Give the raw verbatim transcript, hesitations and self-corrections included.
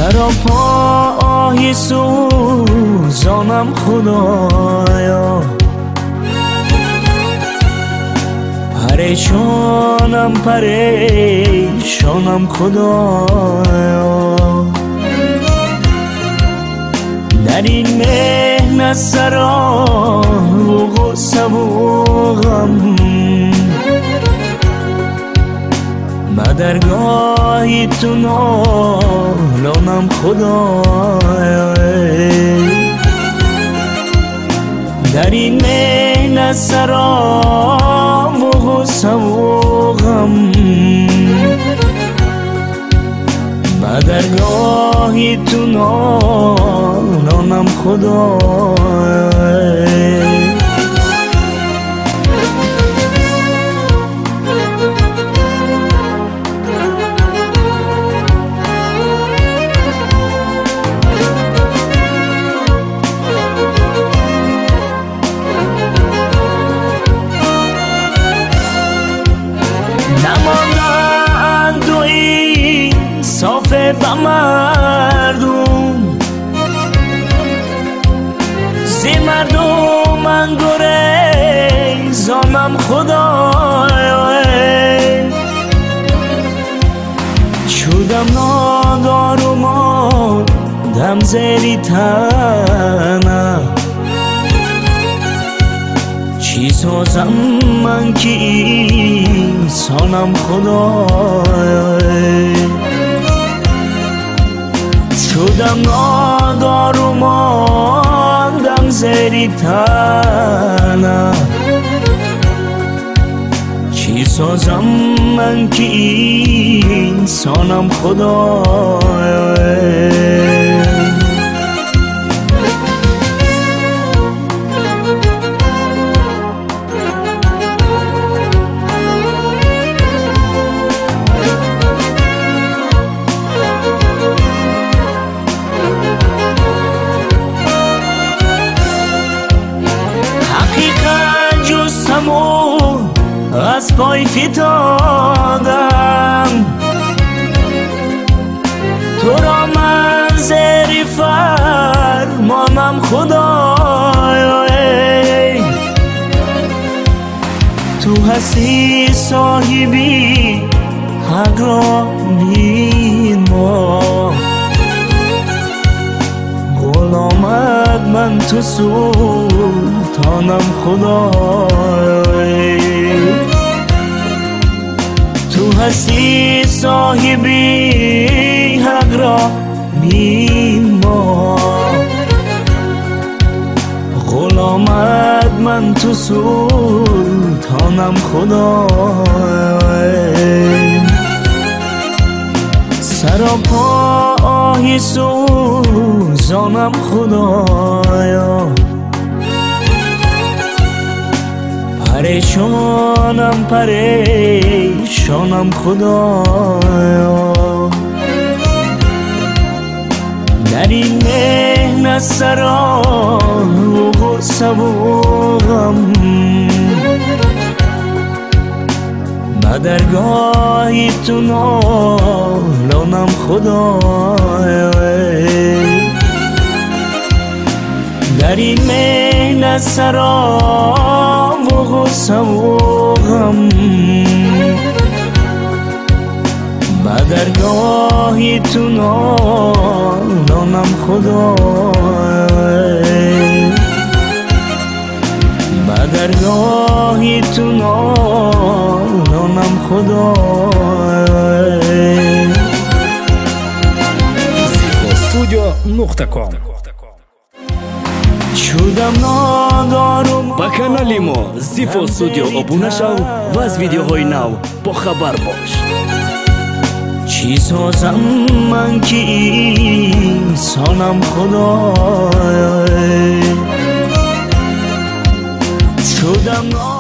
سراپا آهی سوزانم خدایا، پریشانم پریشانم خدایا، در این مهنت سرا و غصه و غم، بدرگاهی تو نالانم خدایا، در این مهنت سرا و غصه و غم، بدرگاهی تو نالانم خدایا. صافه با مردم زی مردم من گریزانم خدایا، شدم نادار و ماندم زیر تنه، چی سازم من که انسانم خدایا، شدم نادار و ماندم زیر تنه، چی سازم من که انسانم خدایا. از پای فتادم تو را من زیر فرمانم خدایا، تو هستی صاحبی حق را بین ما، غلامت من تو سلطانم خدایا، تو هستی صاحبی حق را بین ما، غلامت من تو سلطانم خدایا، سراپا آهی سوزانم خدایا، پریشانم پریشانم خدایا، در این مهنت سرا و غصه و غم، بدرگاهی تو نالانم خدایا، در این مهنت سرا و غصه و غم، بدرگاهی تو نالانم خدایا، بدرگاهی تو نالانم خدایا. زیفو استودیو نقطه کام. شدم نادار و ба канали мо Zifo Studio обуна шав ва аз видеоҳои нав бохабар бош. چی سازم من که انسانم خدایا، شدم